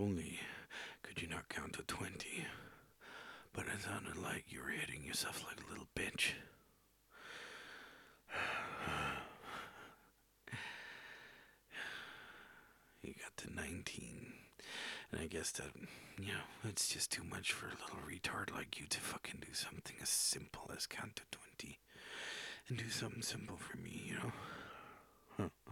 only could you not count to 20, but it sounded like you were hitting yourself like a little bitch. You got to 19. And I guess that, it's just too much for a little retard like you to fucking do something as simple as count to 20. And do something simple for me. Huh.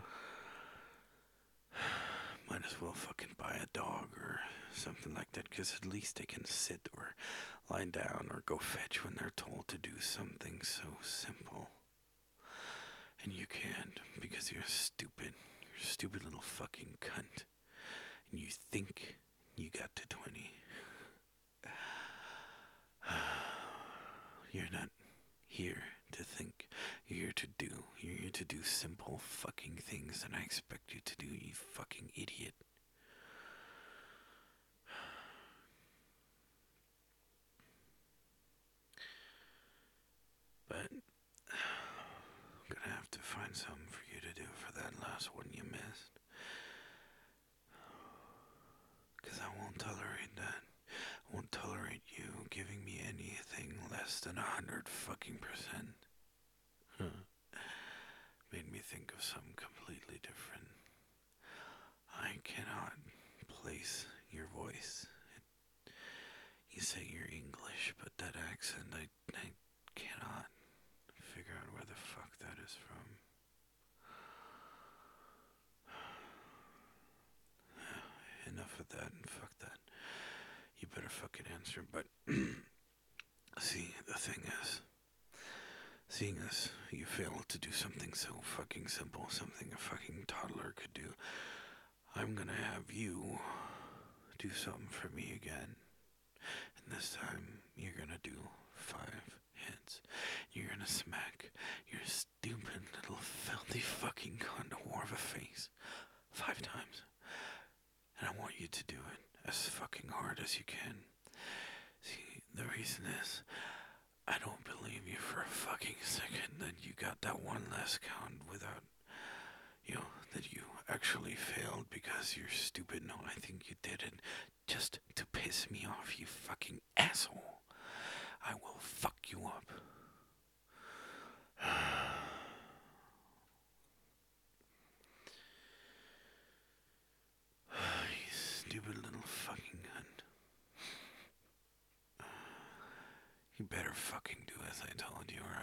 Might as well fucking buy a dog or something like that, because at least they can sit or lie down or go fetch when they're told to do something so simple. And you can't because you're stupid. You're a stupid little fucking cunt. And you think you got to 20. You're not here to think. You're here to do. You're here to do simple fucking things that I expect you to do, you fucking idiot. But I'm gonna have to find something for you to do for that last one you missed. Because I won't tolerate that. I won't tolerate you giving me anything less than 100 fucking percent. Made me think of something completely different. I cannot place your voice. You say you're English, but that accent, I cannot figure out where the fuck that is from. Enough of that and fuck that. You better fucking answer, but see, the thing is, seeing as you failed to do something so fucking simple, something a fucking toddler could do, I'm gonna have you do something for me again. And this time, you're gonna do 5 hits. You're gonna smack your stupid little filthy fucking condor of a face 5 times. And I want you to do it as fucking hard as you can. See, the reason is, I don't believe you for a fucking second that you got that one last count without, that you actually failed because you're stupid. No, I think you did it just to piss me off, you fucking asshole. I will fuck you up. You stupid little fucking cunt. You better fucking do as I told you, or